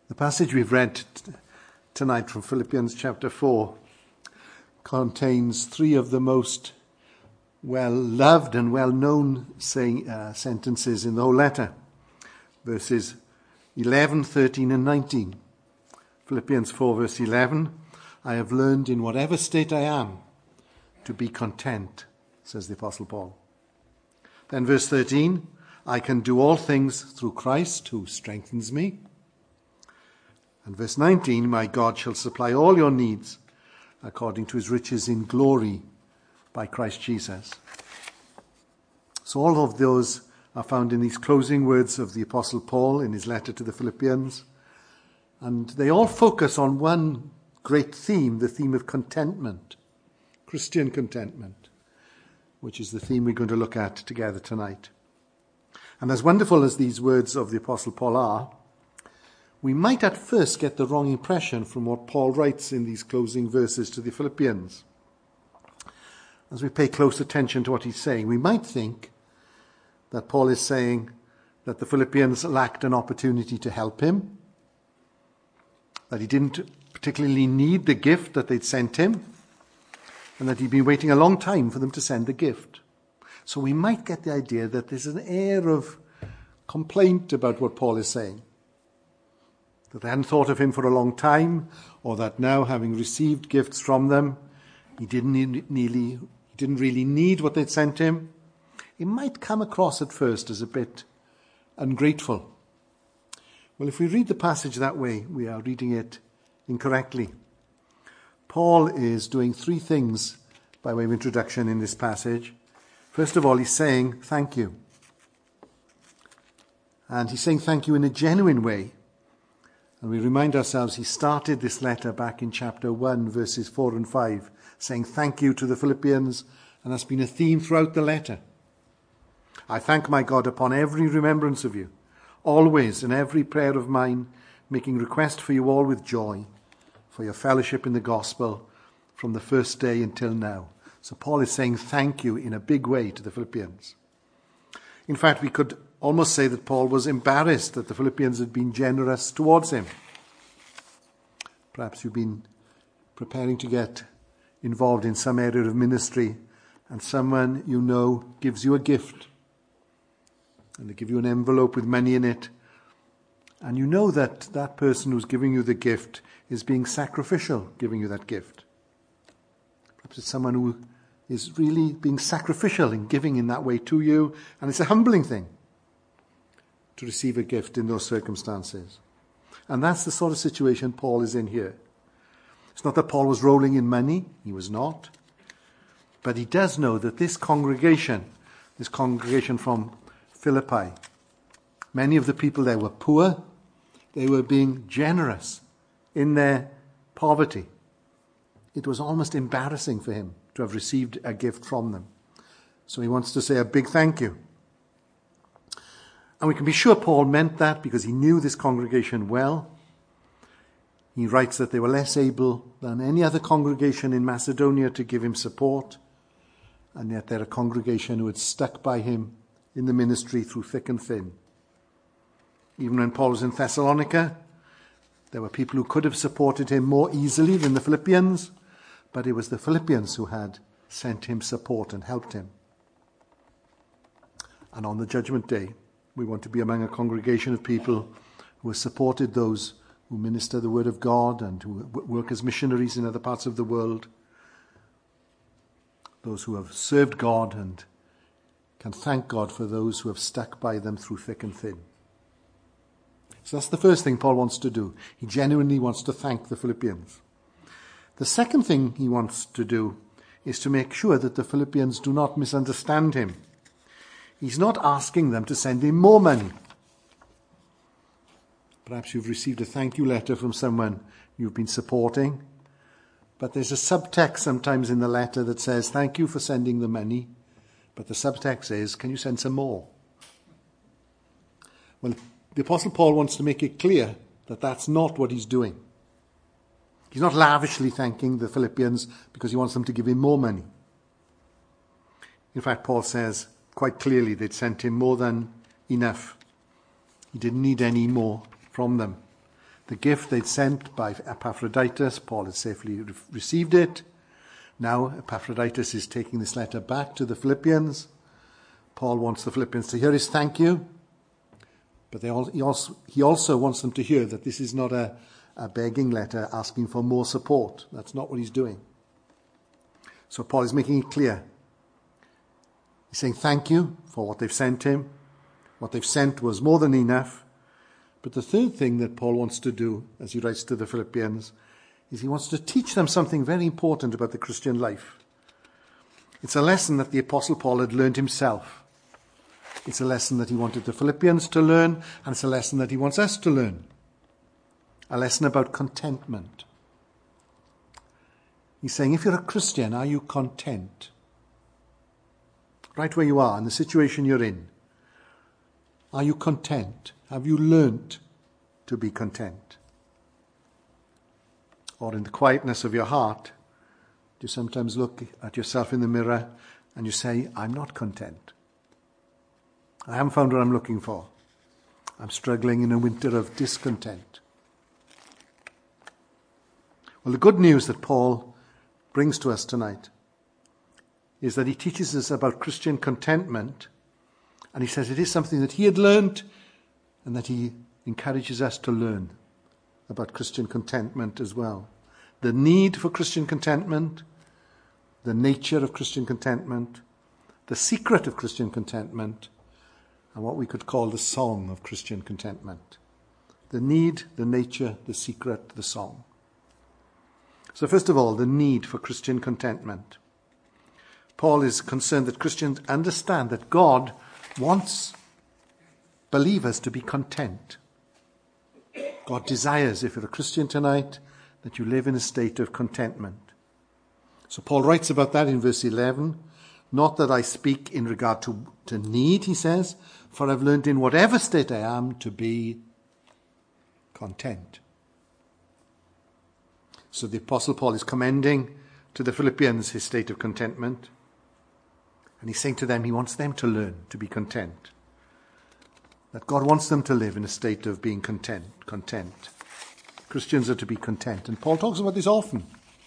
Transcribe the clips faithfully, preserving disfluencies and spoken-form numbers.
The passage we've read t- tonight from Philippians chapter four contains three of the most well-loved and well-known saying, uh, sentences in the whole letter. Verses eleven, thirteen and nineteen. Philippians four verse eleven, I have learned in whatever state I am to be content, says the Apostle Paul. Then verse thirteen, I can do all things through Christ who strengthens me. And verse nineteen, my God shall supply all your needs according to his riches in glory by Christ Jesus. So all of those are found in these closing words of the Apostle Paul in his letter to the Philippians. And they all focus on one great theme, the theme of contentment, Christian contentment, which is the theme we're going to look at together tonight. And as wonderful as these words of the Apostle Paul are, we might at first get the wrong impression from what Paul writes in these closing verses to the Philippians. As we pay close attention to what he's saying, we might think that Paul is saying that the Philippians lacked an opportunity to help him, that he didn't particularly need the gift that they'd sent him, and that he'd been waiting a long time for them to send the gift. So we might get the idea that there's an air of complaint about what Paul is saying, that they hadn't thought of him for a long time, or that now, having received gifts from them, he didn't need, nearly, he didn't really need what they'd sent him. It might come across at first as a bit ungrateful. Well, if we read the passage that way, we are reading it incorrectly. Paul is doing three things by way of introduction in this passage. First of all, he's saying thank you. And he's saying thank you in a genuine way. And we remind ourselves he started this letter back in chapter one, verses four and five, saying thank you to the Philippians, and that's been a theme throughout the letter. I thank my God upon every remembrance of you, always in every prayer of mine, making request for you all with joy, for your fellowship in the gospel from the first day until now. So Paul is saying thank you in a big way to the Philippians. In fact, we could almost say that Paul was embarrassed that the Philippians had been generous towards him. Perhaps you've been preparing to get involved in some area of ministry, and someone you know gives you a gift. And they give you an envelope with money in it. And you know that that person who's giving you the gift is being sacrificial, giving you that gift. Perhaps it's someone who is really being sacrificial in giving in that way to you. And it's a humbling thing to receive a gift in those circumstances. And that's the sort of situation Paul is in here. It's not that Paul was rolling in money. He was not. But he does know that this congregation, this congregation from Philippi, many of the people there were poor. They were being generous in their poverty. It was almost embarrassing for him to have received a gift from them. So he wants to say a big thank you. And we can be sure Paul meant that because he knew this congregation well. He writes that they were less able than any other congregation in Macedonia to give him support. And yet they're a congregation who had stuck by him in the ministry through thick and thin. Even when Paul was in Thessalonica, there were people who could have supported him more easily than the Philippians, but it was the Philippians who had sent him support and helped him. And on the judgment day, we want to be among a congregation of people who have supported those who minister the word of God and who work as missionaries in other parts of the world, those who have served God and can thank God for those who have stuck by them through thick and thin. So that's the first thing Paul wants to do. He genuinely wants to thank the Philippians. The second thing he wants to do is to make sure that the Philippians do not misunderstand him. He's not asking them to send him more money. Perhaps you've received a thank you letter from someone you've been supporting, but there's a subtext sometimes in the letter that says, thank you for sending the money, but the subtext is, can you send some more? Well, the Apostle Paul wants to make it clear that that's not what he's doing. He's not lavishly thanking the Philippians because he wants them to give him more money. In fact, Paul says quite clearly they'd sent him more than enough. He didn't need any more from them. The gift they'd sent by Epaphroditus, Paul had safely re- received it. Now Epaphroditus is taking this letter back to the Philippians. Paul wants the Philippians to hear his thank you, but they all, he, also, he also wants them to hear that this is not a, a begging letter asking for more support. That's not what he's doing. So Paul is making it clear. He's saying thank you for what they've sent him. What they've sent was more than enough. But the third thing that Paul wants to do, as he writes to the Philippians, is he wants to teach them something very important about the Christian life. It's a lesson that the Apostle Paul had learned himself. It's a lesson that he wanted the Philippians to learn, and it's a lesson that he wants us to learn. A lesson about contentment. He's saying, if you're a Christian, are you content? Right where you are, in the situation you're in. Are you content? Have you learnt to be content? Or in the quietness of your heart, do you sometimes look at yourself in the mirror and you say, I'm not content. I haven't found what I'm looking for. I'm struggling in a winter of discontent. Well, the good news that Paul brings to us tonight is that he teaches us about Christian contentment, and he says it is something that he had learned and that he encourages us to learn about Christian contentment as well. The need for Christian contentment, the nature of Christian contentment, the secret of Christian contentment, and what we could call the song of Christian contentment. The need, the nature, the secret, the song. So first of all, the need for Christian contentment. Paul is concerned that Christians understand that God wants believers to be content. God desires, if you're a Christian tonight, that you live in a state of contentment. So Paul writes about that in verse eleven. Not that I speak in regard to, to need, he says, for I've learned in whatever state I am to be content. So the Apostle Paul is commending to the Philippians his state of contentment. And he's saying to them, he wants them to learn to be content. That God wants them to live in a state of being content. Content. Christians are to be content. And Paul talks about this often.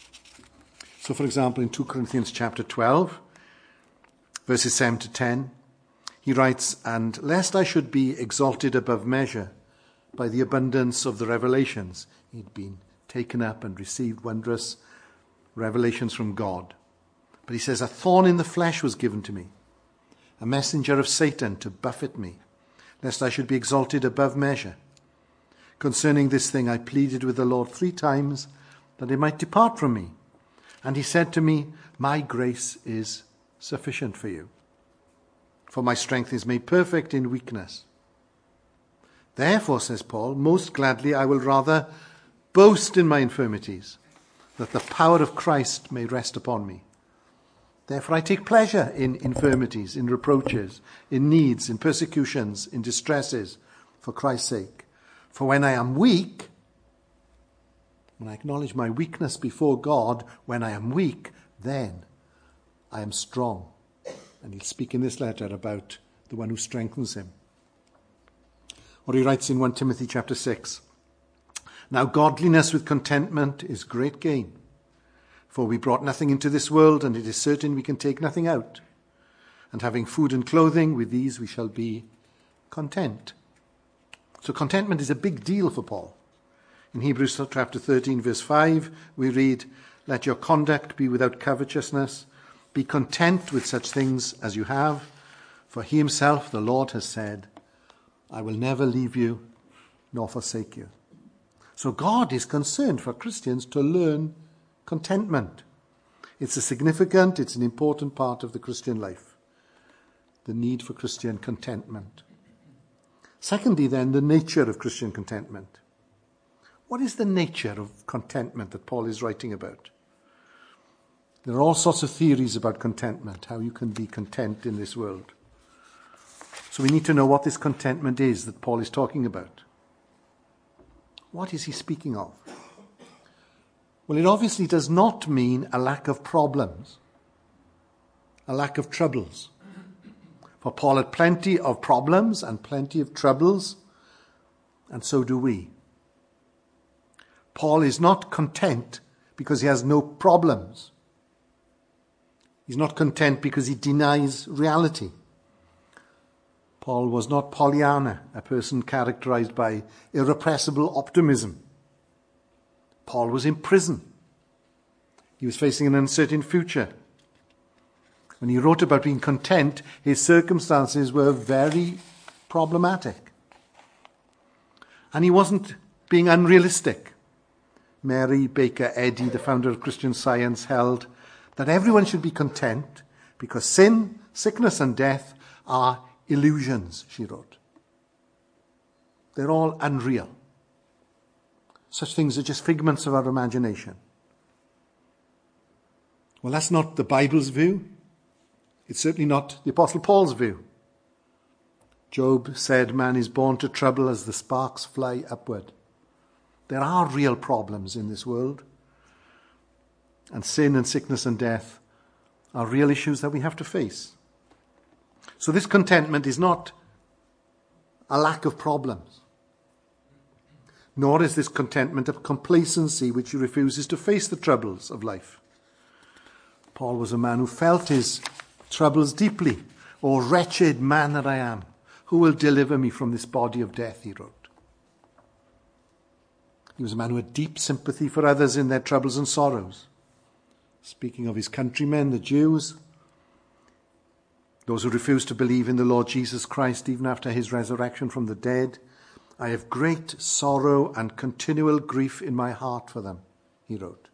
So, for example, in Second Corinthians chapter twelve, verses seven to ten, he writes, and lest I should be exalted above measure by the abundance of the revelations. He'd been taken up and received wondrous revelations from God. But he says, a thorn in the flesh was given to me, a messenger of Satan to buffet me, lest I should be exalted above measure. Concerning this thing I pleaded with the Lord three times, that it might depart from me. And he said to me, my grace is sufficient for you, for my strength is made perfect in weakness. Therefore, says Paul, most gladly I will rather boast in my infirmities, that the power of Christ may rest upon me. Therefore I take pleasure in infirmities, in reproaches, in needs, in persecutions, in distresses, for Christ's sake. For when I am weak, when I acknowledge my weakness before God, when I am weak, then I am strong. And he'll speak in this letter about the one who strengthens him. Or he writes in First Timothy chapter six, now godliness with contentment is great gain. For we brought nothing into this world, and it is certain we can take nothing out. And having food and clothing, with these we shall be content. So contentment is a big deal for Paul. In Hebrews chapter thirteen, verse five, we read, let your conduct be without covetousness. Be content with such things as you have. For he himself, the Lord, has said, I will never leave you nor forsake you. So God is concerned for Christians to learn contentment. It's a significant, it's an important part of the Christian life. The need for Christian contentment. Secondly, then, the nature of Christian contentment. What is the nature of contentment that Paul is writing about? There are all sorts of theories about contentment, how you can be content in this world. So we need to know what this contentment is that Paul is talking about. What is he speaking of? Well, it obviously does not mean a lack of problems, a lack of troubles. For Paul had plenty of problems and plenty of troubles, and so do we. Paul is not content because he has no problems. He's not content because he denies reality. Paul was not Pollyanna, a person characterized by irrepressible optimism. Paul was in prison. He was facing an uncertain future. When he wrote about being content, his circumstances were very problematic. And he wasn't being unrealistic. Mary Baker Eddy, the founder of Christian Science, held that everyone should be content because sin, sickness and death are illusions, she wrote. They're all unreal. Such things are just figments of our imagination. Well, that's not the Bible's view. It's certainly not the Apostle Paul's view. Job said, man is born to trouble as the sparks fly upward. There are real problems in this world. And sin and sickness and death are real issues that we have to face. So this contentment is not a lack of problems. Nor is this contentment a complacency which refuses to face the troubles of life. Paul was a man who felt his troubles deeply. "O wretched man that I am, who will deliver me from this body of death," he wrote. He was a man who had deep sympathy for others in their troubles and sorrows. Speaking of his countrymen, the Jews, those who refused to believe in the Lord Jesus Christ even after his resurrection from the dead, "I have great sorrow and continual grief in my heart for them," he wrote.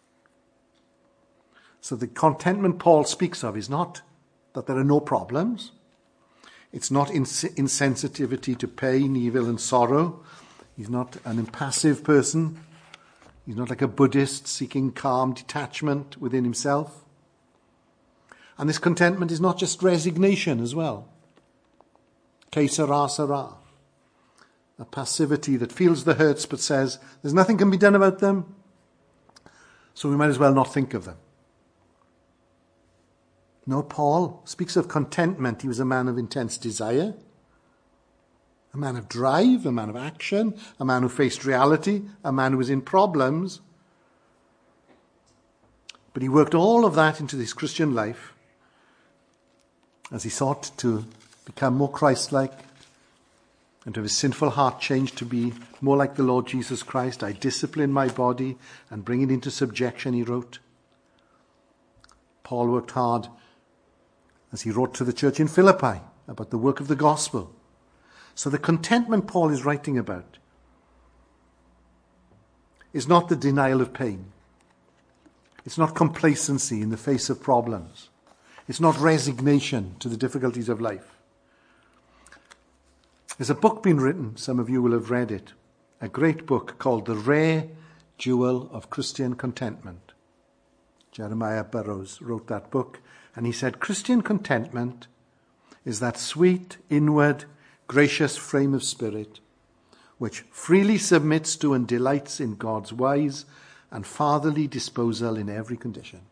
So the contentment Paul speaks of is not that there are no problems. It's not ins- insensitivity to pain, evil and sorrow. He's not an impassive person. He's not like a Buddhist seeking calm detachment within himself. And this contentment is not just resignation as well. Que sera, sera. A passivity that feels the hurts but says there's nothing can be done about them, so we might as well not think of them. No, Paul speaks of contentment. He was a man of intense desire, a man of drive, a man of action, a man who faced reality, a man who was in problems. But he worked all of that into his Christian life as he sought to become more Christ-like and to have his sinful heart changed to be more like the Lord Jesus Christ. "I discipline my body and bring it into subjection," he wrote. Paul worked hard as he wrote to the church in Philippi about the work of the gospel. So the contentment Paul is writing about is not the denial of pain. It's not complacency in the face of problems. It's not resignation to the difficulties of life. There's a book been written, some of you will have read it, a great book called The Rare Jewel of Christian Contentment. Jeremiah Burroughs wrote that book, and he said, Christian contentment is that sweet, inward, gracious frame of spirit which freely submits to and delights in God's wise and fatherly disposal in every condition.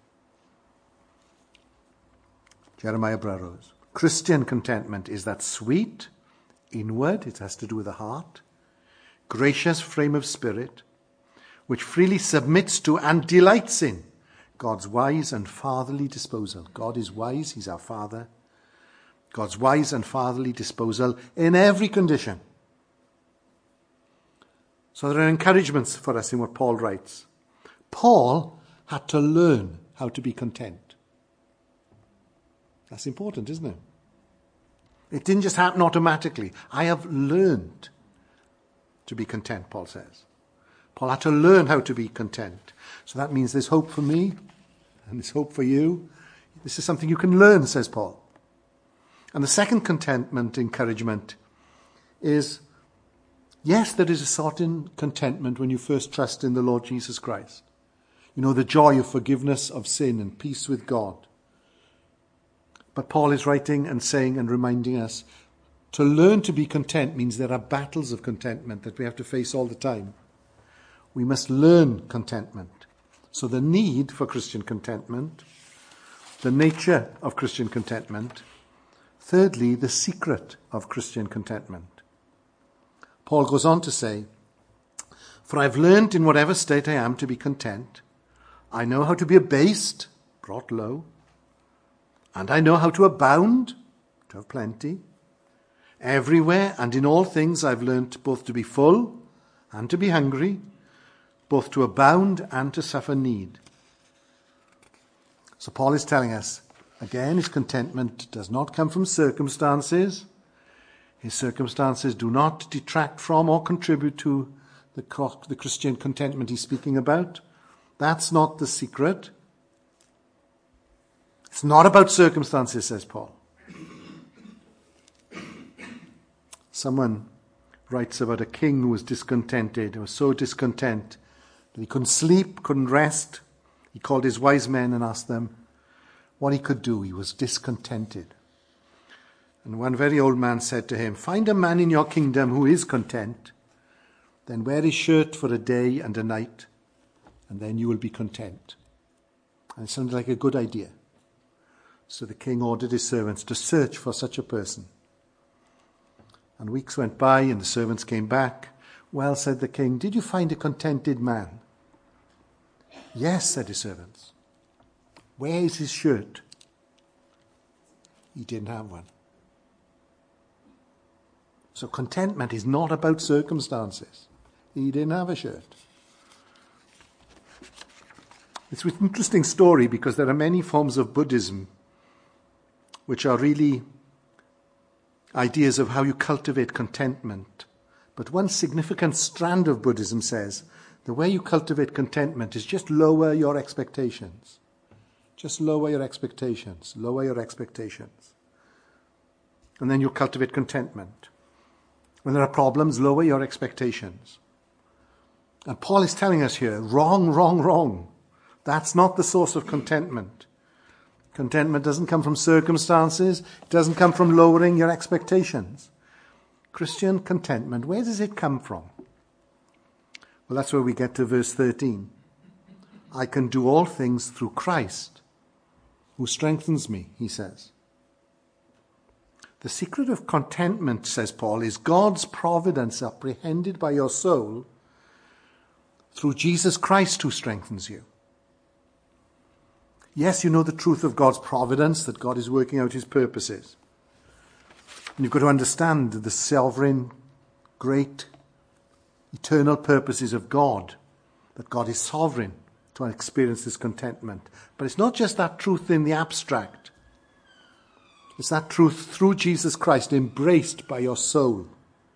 Jeremiah Burroughs. Christian contentment is that sweet, inward, it has to do with the heart, gracious frame of spirit which freely submits to and delights in God's wise and fatherly disposal. God is wise, he's our Father. God's wise and fatherly disposal in every condition. So there are encouragements for us in what Paul writes. Paul had to learn how to be content. That's important, isn't it? It didn't just happen automatically. I have learned to be content, Paul says. Paul had to learn how to be content. So that means there's hope for me and there's hope for you. This is something you can learn, says Paul. And the second contentment encouragement is, yes, there is a certain contentment when you first trust in the Lord Jesus Christ. You know, the joy of forgiveness of sin and peace with God. But Paul is writing and saying and reminding us, to learn to be content means there are battles of contentment that we have to face all the time. We must learn contentment. So the need for Christian contentment, the nature of Christian contentment, thirdly, the secret of Christian contentment. Paul goes on to say, For I've learned in whatever state I am to be content. I know how to be abased, brought low. And I know how to abound, to have plenty. Everywhere and in all things I've learnt both to be full and to be hungry, both to abound and to suffer need. So Paul is telling us, again, his contentment does not come from circumstances. His circumstances do not detract from or contribute to the, the Christian contentment he's speaking about. That's not the secret. It's not about circumstances, says Paul. Someone writes about a king who was discontented. He was so discontent that he couldn't sleep, couldn't rest. He called his wise men and asked them what he could do. He was discontented. And one very old man said to him, "Find a man in your kingdom who is content, then wear his shirt for a day and a night, and then you will be content." And it sounded like a good idea. So the king ordered his servants to search for such a person. And weeks went by and the servants came back. "Well," said the king, "did you find a contented man?" "Yes," said his servants. "Where is his shirt?" He didn't have one. So contentment is not about circumstances. He didn't have a shirt. It's an interesting story because there are many forms of Buddhism which are really ideas of how you cultivate contentment. But one significant strand of Buddhism says the way you cultivate contentment is just lower your expectations. Just lower your expectations. Lower your expectations. And then you cultivate contentment. When there are problems, lower your expectations. And Paul is telling us here, wrong, wrong, wrong. That's not the source of contentment. Contentment doesn't come from circumstances. It doesn't come from lowering your expectations. Christian contentment, where does it come from? Well, that's where we get to verse thirteen. I can do all things through Christ, who strengthens me, he says. The secret of contentment, says Paul, is God's providence apprehended by your soul through Jesus Christ who strengthens you. Yes, you know the truth of God's providence, that God is working out his purposes. And you've got to understand the sovereign, great, eternal purposes of God, that God is sovereign to experience this contentment. But it's not just that truth in the abstract. It's that truth through Jesus Christ embraced by your soul.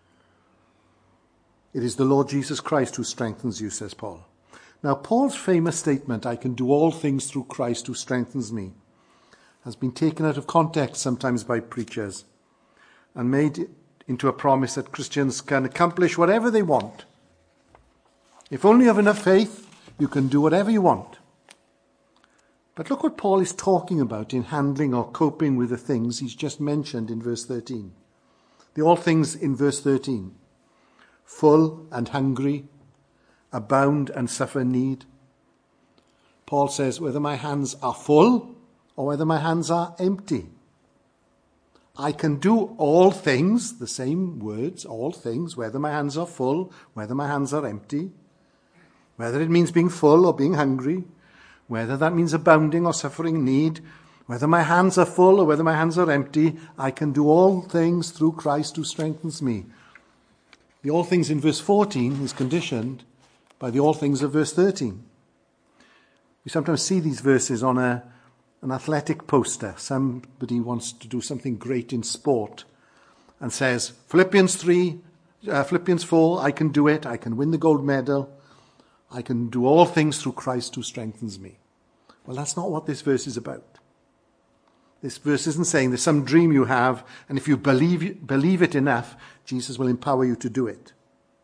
It is the Lord Jesus Christ who strengthens you, says Paul. Now, Paul's famous statement, I can do all things through Christ who strengthens me, has been taken out of context sometimes by preachers and made into a promise that Christians can accomplish whatever they want. If only you have enough faith, you can do whatever you want. But look what Paul is talking about in handling or coping with the things he's just mentioned in verse thirteen. The all things in verse thirteen. Full and hungry, abound and suffer need. Paul says, whether my hands are full or whether my hands are empty, I can do all things, the same words, all things, whether my hands are full, whether my hands are empty, whether it means being full or being hungry, whether that means abounding or suffering need, whether my hands are full or whether my hands are empty, I can do all things through Christ who strengthens me. The all things in verse fourteen is conditioned by the all things of verse thirteen. We sometimes see these verses on a, an athletic poster. Somebody wants to do something great in sport and says, Philippians three, uh, Philippians four, I can do it, I can win the gold medal, I can do all things through Christ who strengthens me. Well, that's not what this verse is about. This verse isn't saying there's some dream you have, and if you believe, believe it enough, Jesus will empower you to do it.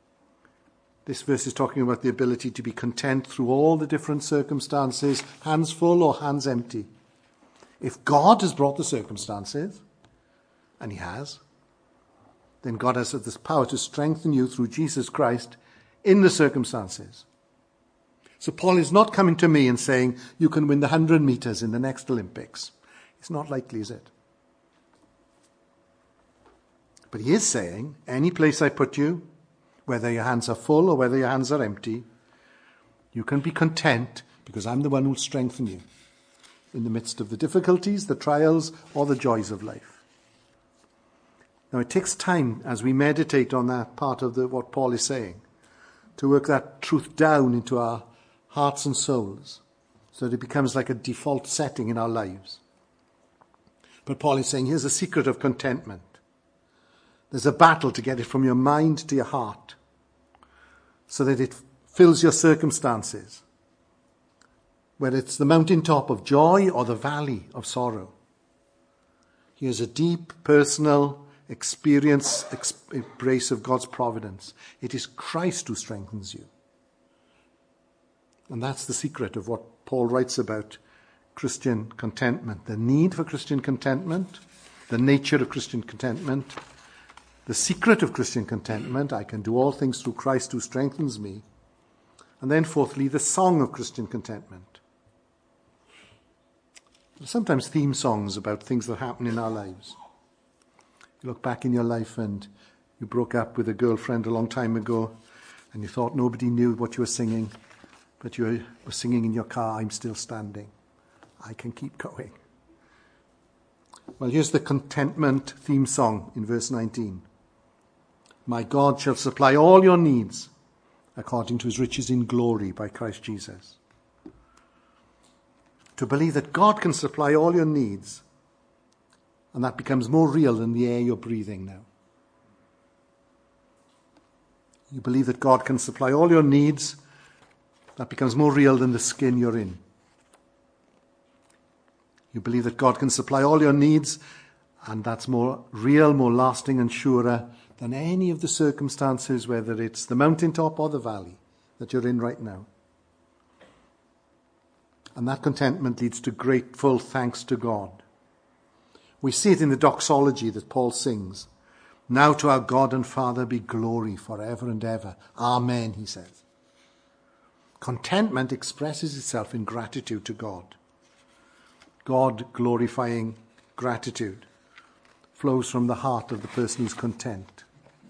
This verse is talking about the ability to be content through all the different circumstances, hands full or hands empty. If God has brought the circumstances, and he has, then God has this power to strengthen you through Jesus Christ in the circumstances. So Paul is not coming to me and saying, you can win the hundred meters in the next Olympics. It's not likely, is it? But he is saying, any place I put you, whether your hands are full or whether your hands are empty, you can be content because I'm the one who will strengthen you in the midst of the difficulties, the trials, or the joys of life. Now, it takes time as we meditate on that part of the, what Paul is saying to work that truth down into our hearts and souls so that it becomes like a default setting in our lives. But Paul is saying, here's a secret of contentment. There's a battle to get it from your mind to your heart so that it fills your circumstances, whether it's the mountaintop of joy or the valley of sorrow. Here's a deep, personal experience, embrace of God's providence. It is Christ who strengthens you. And that's the secret of what Paul writes about Christian contentment. The need for Christian contentment, the nature of Christian contentment, the secret of Christian contentment, I can do all things through Christ who strengthens me. And then fourthly, the song of Christian contentment. There's sometimes theme songs about things that happen in our lives. You look back in your life and you broke up with a girlfriend a long time ago and you thought nobody knew what you were singing, but you were singing in your car, I'm still standing. I can keep going. Well, here's the contentment theme song in verse nineteen. My God shall supply all your needs according to his riches in glory by Christ Jesus. To believe that God can supply all your needs, and that becomes more real than the air you're breathing now. You believe that God can supply all your needs, that becomes more real than the skin you're in. You believe that God can supply all your needs, and that's more real, more lasting and surer than any of the circumstances, whether it's the mountaintop or the valley that you're in right now. And that contentment leads to grateful thanks to God. We see it in the doxology that Paul sings. Now to our God and Father be glory forever and ever. Amen, he says. Contentment expresses itself in gratitude to God. God glorifying gratitude flows from the heart of the person who's content.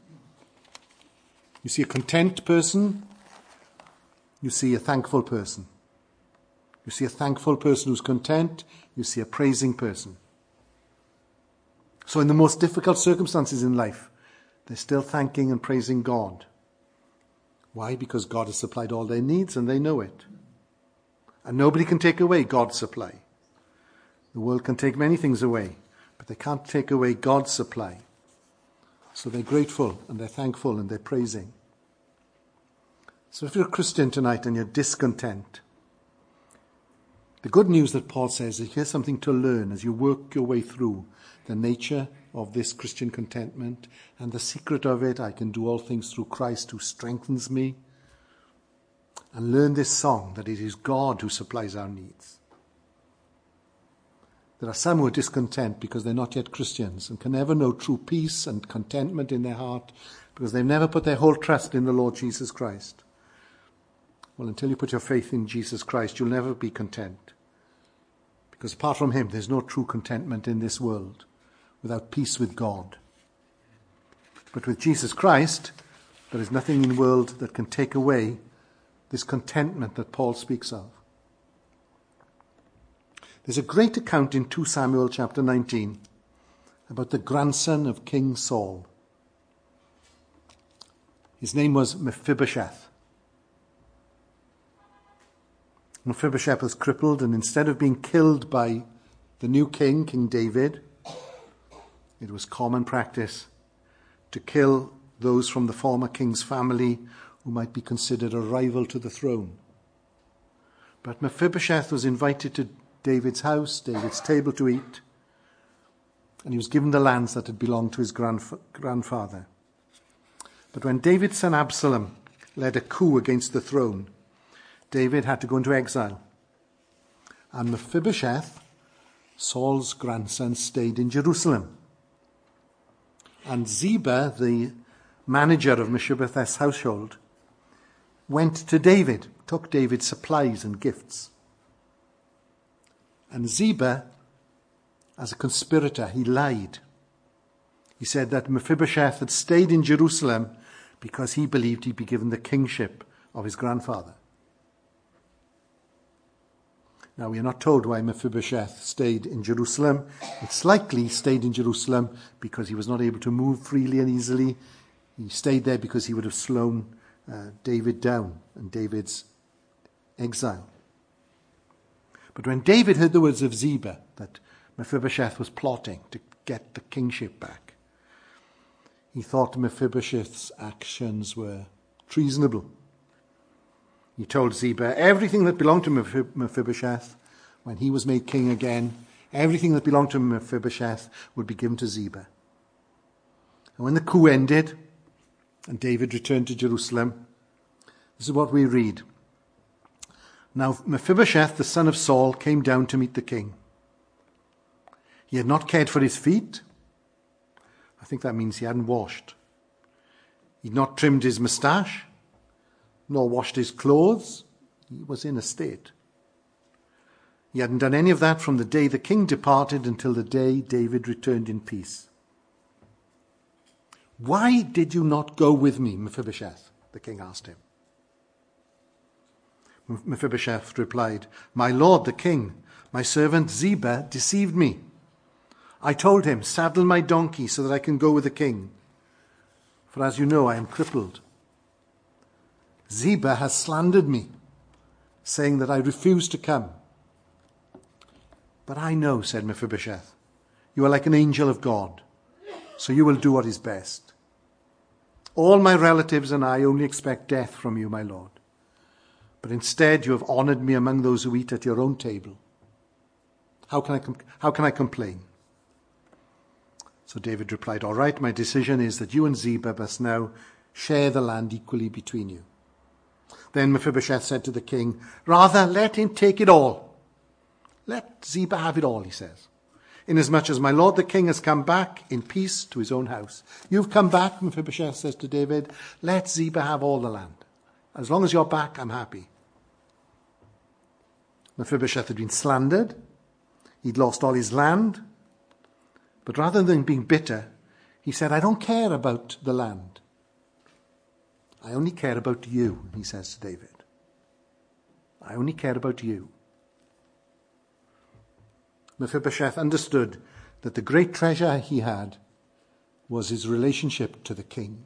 You see a content person, you see a thankful person. You see a thankful person who's content, you see a praising person. So in the most difficult circumstances in life, they're still thanking and praising God. Why? Because God has supplied all their needs and they know it. And nobody can take away God's supply. The world can take many things away, but they can't take away God's supply. So they're grateful and they're thankful and they're praising. So if you're a Christian tonight and you're discontent, the good news that Paul says is here's something to learn as you work your way through the nature of this Christian contentment and the secret of it. I can do all things through Christ who strengthens me. And learn this song that it is God who supplies our needs. There are some who are discontent because they're not yet Christians and can never know true peace and contentment in their heart because they've never put their whole trust in the Lord Jesus Christ. Well, until you put your faith in Jesus Christ, you'll never be content. Because apart from him, there's no true contentment in this world without peace with God. But with Jesus Christ, there is nothing in the world that can take away this contentment that Paul speaks of. There's a great account in Second Samuel chapter nineteen about the grandson of King Saul. His name was Mephibosheth. Mephibosheth was crippled, and instead of being killed by the new king, King David, it was common practice to kill those from the former king's family who might be considered a rival to the throne. But Mephibosheth was invited to David's house, David's table to eat, and he was given the lands that had belonged to his grandf- grandfather. But when David's son Absalom led a coup against the throne, David had to go into exile. And Mephibosheth, Saul's grandson, stayed in Jerusalem. And Ziba, the manager of Mephibosheth's household, went to David, took David's supplies and gifts. And Ziba, as a conspirator, he lied. He said that Mephibosheth had stayed in Jerusalem because he believed he'd be given the kingship of his grandfather. Now, we are not told why Mephibosheth stayed in Jerusalem. It's likely he stayed in Jerusalem because he was not able to move freely and easily. He stayed there because he would have slowed uh, David down and David's exile. But when David heard the words of Ziba, that Mephibosheth was plotting to get the kingship back, he thought Mephibosheth's actions were treasonable. He told Ziba everything that belonged to Mephibosheth, when he was made king again, everything that belonged to Mephibosheth would be given to Ziba. And when the coup ended and David returned to Jerusalem, this is what we read. Now Mephibosheth, the son of Saul, came down to meet the king. He had not cared for his feet. I think that means he hadn't washed. He'd not trimmed his moustache, nor washed his clothes. He was in a state. He hadn't done any of that from the day the king departed until the day David returned in peace. Why did you not go with me, Mephibosheth? The king asked him. Mephibosheth replied, My lord, the king, my servant Ziba deceived me. I told him, saddle my donkey so that I can go with the king. For as you know, I am crippled. Ziba has slandered me, saying that I refuse to come. But I know, said Mephibosheth, you are like an angel of God, so you will do what is best. All my relatives and I only expect death from you, my lord. But instead you have honored me among those who eat at your own table. How can I, com- how can I complain? So David replied, all right, my decision is that you and Ziba must now share the land equally between you. Then Mephibosheth said to the king, rather let him take it all. Let Ziba have it all, he says. Inasmuch as my lord the king has come back in peace to his own house. You've come back, Mephibosheth says to David, let Ziba have all the land. As long as you're back, I'm happy. Mephibosheth had been slandered. He'd lost all his land. But rather than being bitter, he said, I don't care about the land. I only care about you, he says to David. I only care about you. Mephibosheth understood that the great treasure he had was his relationship to the king.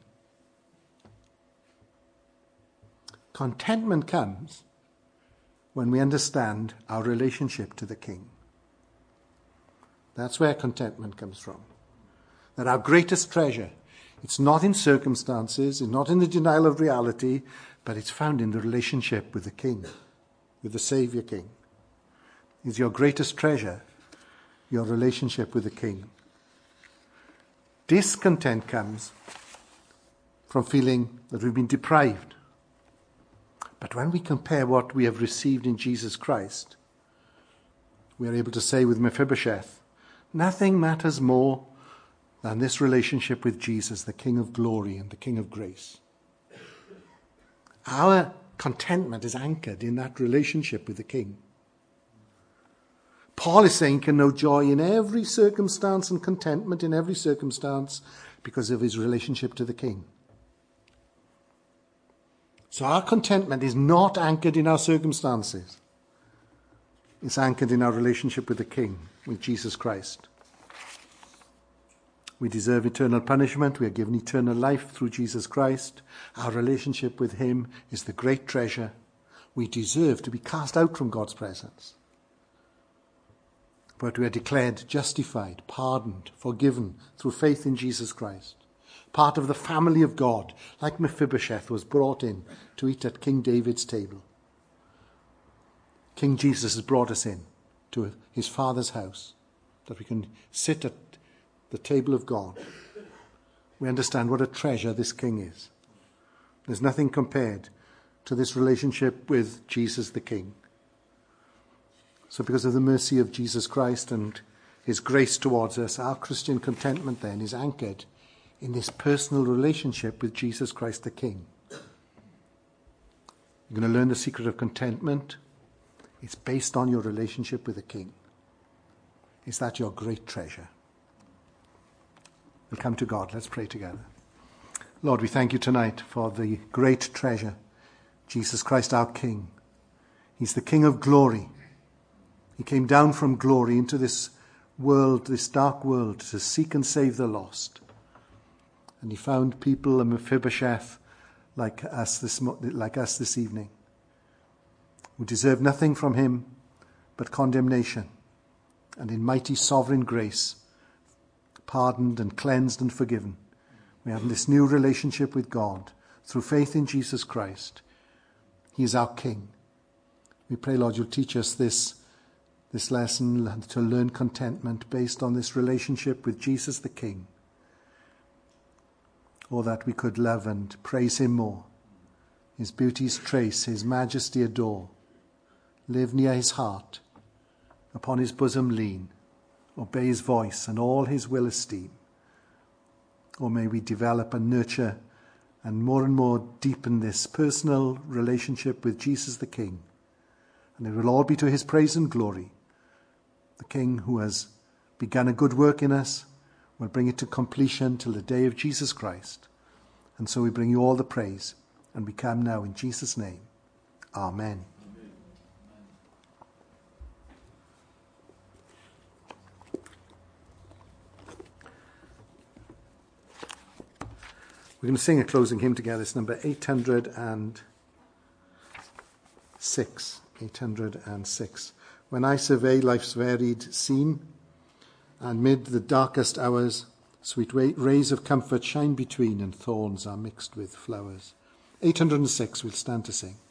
Contentment comes when we understand our relationship to the king. That's where contentment comes from. That our greatest treasure, it's not in circumstances, it's not in the denial of reality, but it's found in the relationship with the king, with the Saviour King. Is your greatest treasure your relationship with the king? Discontent comes from feeling that we've been deprived. But when we compare what we have received in Jesus Christ, we are able to say with Mephibosheth, nothing matters more than this relationship with Jesus, the King of glory and the King of grace. Our contentment is anchored in that relationship with the King. Paul is saying he can know joy in every circumstance and contentment in every circumstance because of his relationship to the King. So our contentment is not anchored in our circumstances. It's anchored in our relationship with the King, with Jesus Christ. We deserve eternal punishment. We are given eternal life through Jesus Christ. Our relationship with him is the great treasure. We deserve to be cast out from God's presence. But we are declared justified, pardoned, forgiven through faith in Jesus Christ. Part of the family of God, like Mephibosheth was brought in to eat at King David's table. King Jesus has brought us in to his Father's house, that we can sit at the table of God. We understand what a treasure this King is. There's nothing compared to this relationship with Jesus the King. So because of the mercy of Jesus Christ and his grace towards us, our Christian contentment then is anchored in this personal relationship with Jesus Christ the King. You're going to learn the secret of contentment. It's based on your relationship with the King. Is that your great treasure? We'll come to God. Let's pray together. Lord, we thank you tonight for the great treasure, Jesus Christ our King. He's the King of glory. He came down from glory into this world, this dark world, to seek and save the lost. And he found people, a Mephibosheth, like us this, like us this evening, who deserve nothing from him but condemnation, and in mighty sovereign grace, pardoned and cleansed and forgiven. We have this new relationship with God through faith in Jesus Christ. He is our King. We pray, Lord, you'll teach us this, this lesson to learn contentment based on this relationship with Jesus the King, or that we could love and praise him more, his beauties trace, his majesty adore, live near his heart, upon his bosom lean, obey his voice and all his will esteem. Or may we develop and nurture and more and more deepen this personal relationship with Jesus the King. And it will all be to his praise and glory. The King who has begun a good work in us will bring it to completion till the day of Jesus Christ. And so we bring you all the praise. And we come now in Jesus' name. Amen. We're going to sing a closing hymn together. It's number eight hundred six. eight hundred six. When I survey life's varied scene, and mid the darkest hours, sweet rays of comfort shine between, and thorns are mixed with flowers. eight hundred six, we'll stand to sing.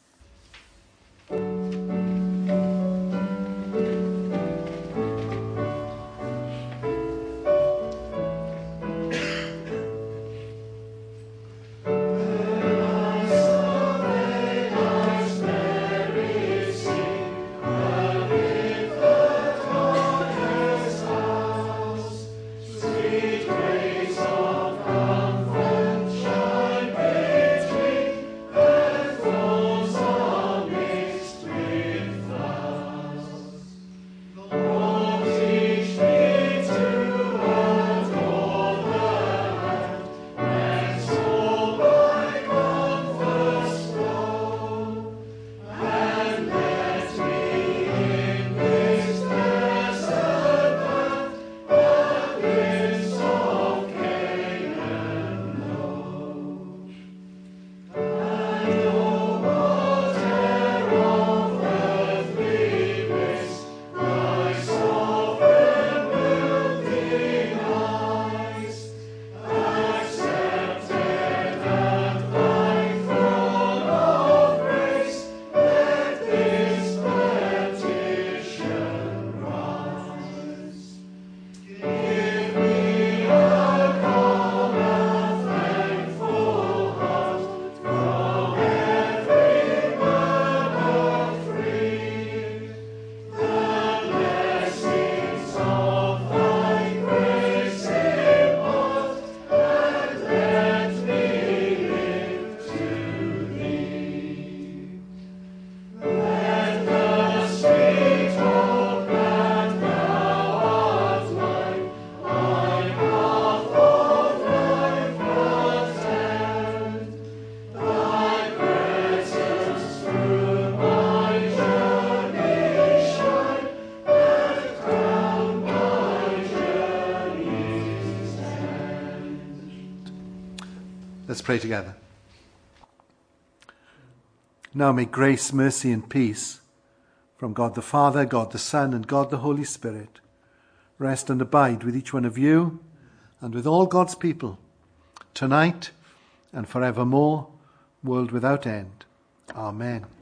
Let's pray together. Now may grace, mercy, and peace from God the Father, God the Son, and God the Holy Spirit rest and abide with each one of you and with all God's people, tonight and forevermore, world without end. Amen.